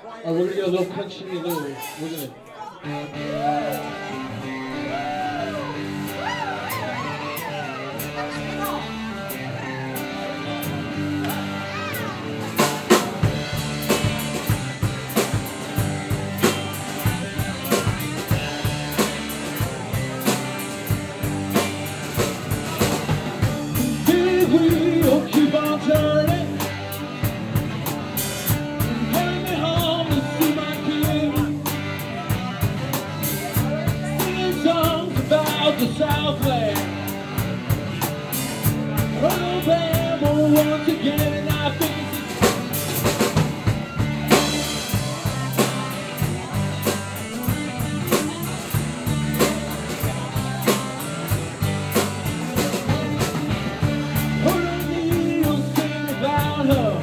We're gonna get a little punchy, a little. We're gonna. Big wheel keep on turning, bring me home to see my kid. Singing songs about the Southland. Alabama once again, and I think put a needle singing about her.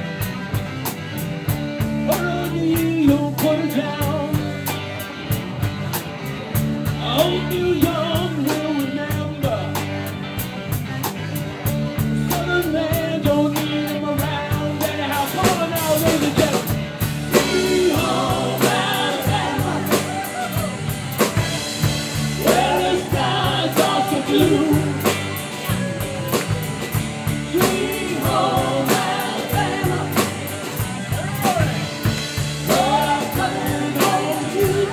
Put a needle, put it down. I hope you young will remember. Southern man don't need him around anyhow. Come on now, ladies and gentlemen. Sweet home Alabama, where the skies are so blue. Sweet home Alabama, but I'm coming home to you.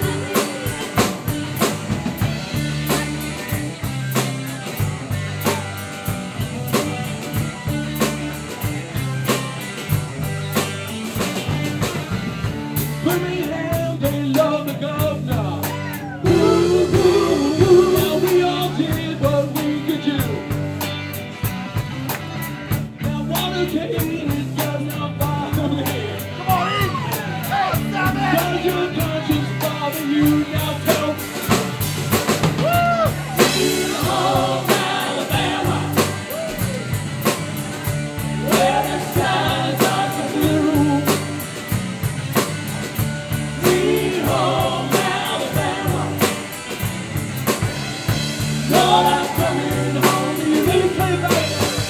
Birmingham, they love the governor. Ooh, ooh, ooh. Now we all did what we could do. Now Watergate is just not bother me. Come on in. Hey, stop it. Does your conscience bother you? Now tell me. Sweet home Alabama, where the skies are so blue. Sweet home Alabama, Lord, I'm coming home to you. Let me play it back.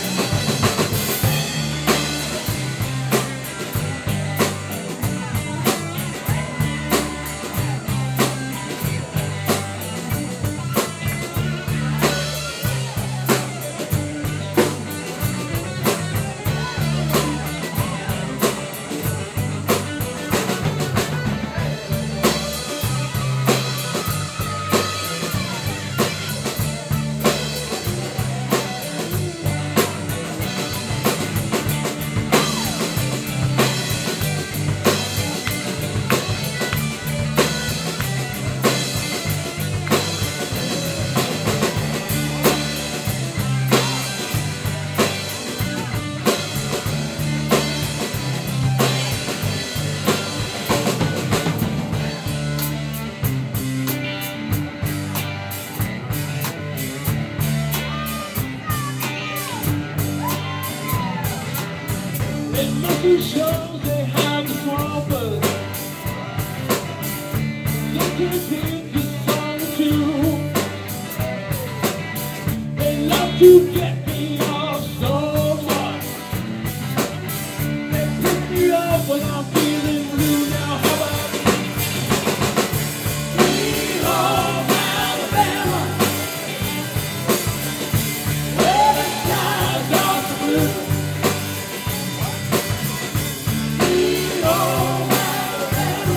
It must be shows they have the swampers. They can sing this song too. They love to get me off so much. They pick me up when I'm feeling blue. Now how about Sweet home Alabama, where the skies are so blue. Sweet home Alabama,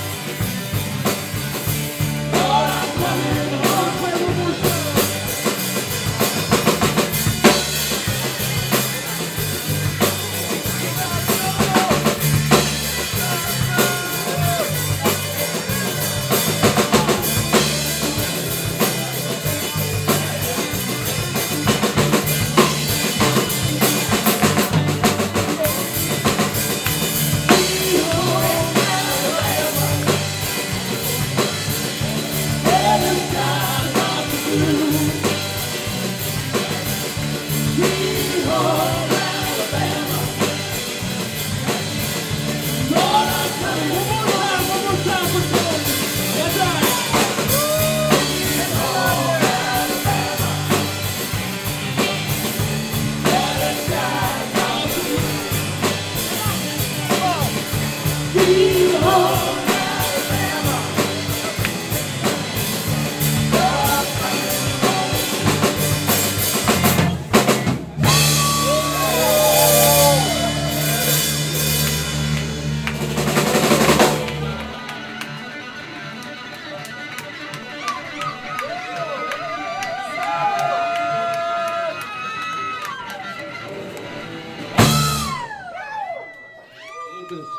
Lord, I'm coming home. Play one more song. Sweet home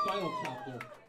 Spinal Tap there.